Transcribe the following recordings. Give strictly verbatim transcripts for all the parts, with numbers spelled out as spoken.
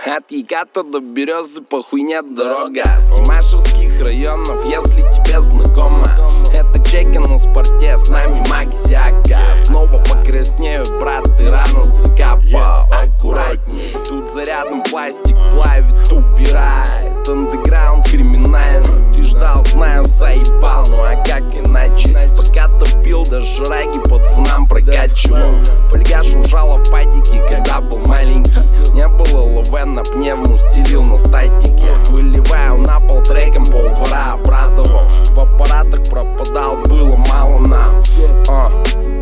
От Еката до Березы по хуйне дорога. С Ямашевских районов, если тебе знакомо, это чеки на спорте, с нами Максиака. Снова покраснеют, брат, ты рано закапал. Аккуратней, тут зарядом пластик плавит, убирает. Андеграунд криминальный, ты ждал, знаю, заебал. Ну а как иначе? Пока топил, даже раги пацанам прокачивал. Фольгаш ужала в падике, когда был маленький. Не было ЛВ на пневму, стелил на статике. Выливаю на пол треком, полдвора обрадовал. В аппаратах пропадал, было мало нас. а.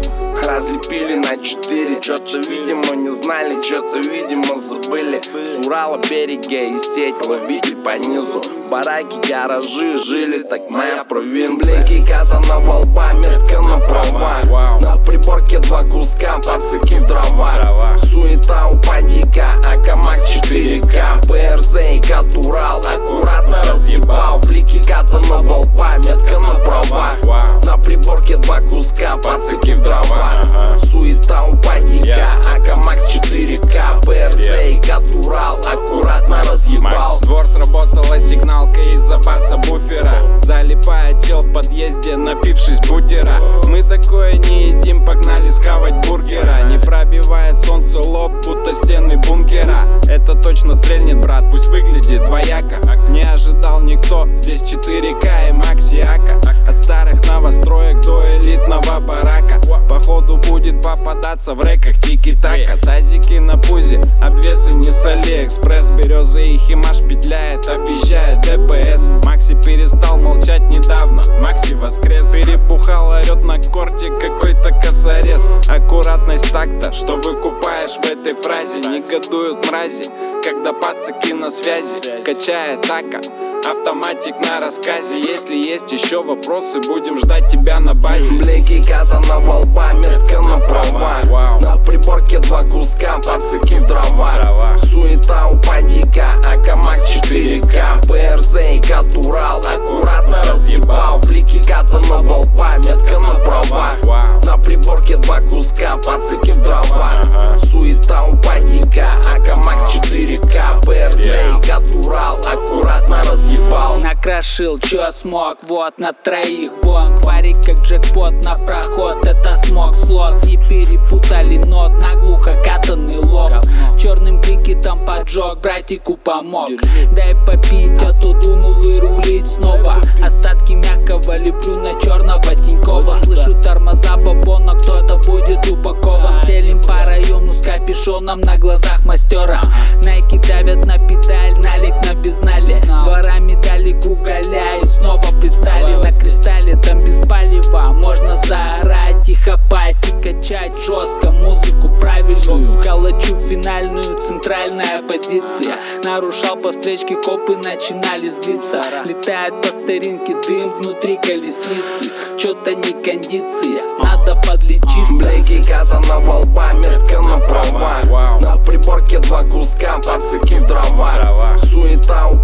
Разлепили на четыре, чё-то видимо не знали, чё-то видимо забыли. С Урала берега и сеть ловили по низу. Бараки, гаражи, жили так моя провинция. Блики катана волба, метка на правах. На приборке два куска, пацаки в дровах. Суета у падика, АК-Макс четыре ка. БРЗ и Катурал, аккуратно разъебал. Блики катана волба, метка на правах. На приборке два куска, пацаки в дровах. Суета у падика, АК-Макс четыре ка. БРЗ и Катурал, аккуратно разъебал. Двор сработала сигналка из запаса буфера. Залипает чел в подъезде, напившись бутера. Мы такое не едим, погнали схавать бургера. Не пробивает солнце лоб, будто стены бункера. Это точно стрельнет, брат, пусть выглядит двояко. Не ожидал никто, здесь четыре ка и Максиака. От старых новостроек до элитного барака. Походу будет попадаться в реках тики-така. Тазики на пузе, обвесы не с Алиэкспресс. Березы и Химаш петляет, объезжает ДПС. Макси перестал молчать недавно, Макси воскрес. Перепухал, орет на корте какой-то косорез. Аккуратность такта, что выкупаешь в этой фразе. Негодуют мрази, когда пацаки на связи. Качает ака, автоматик на рассказе. Если есть еще вопросы, будем ждать тебя на базе. Блики катана волба, метка на правах. На приборке два куска, пацаки в дровах. Суета у падика, АК-Макс четыре ка. БРЗ и Катурал, аккуратно разъебал. Блики катана волба, метка на правах. На приборке два куска, пацаки в дровах. Суета у падика, АК-Макс четыре ка. БРЗ и Катурал, аккуратно разъебал. Накрошил, чё смог, вот на троих бонг. Варик как джекпот на проход, это смог слот. Не перепутали нот, наглухо катанный лоб. Черным крикетом поджег, братику помог. Дай попить, а то дунул и рулить снова. Остатки мягкого леплю на черного Тинькова. Слышу тормоза бабона, кто-то будет упакован. Стелим по району с капюшоном на глазах мастера. Найки давят на педаль, налик на безнале. Дворами дали кругаля и снова предстали на кристалле. Там без палева можно заорать и хапать и качать жестко музыку правильную. Калачу финальную, центральная позиция. Нарушал по встречке, копы начинали злиться. Летает по старинке дым внутри колесницы. Чё-то не кондиция, надо подлечиться. Блики катана волба, метка на правах. На приборке два куска, пацаки в дровах. Суета у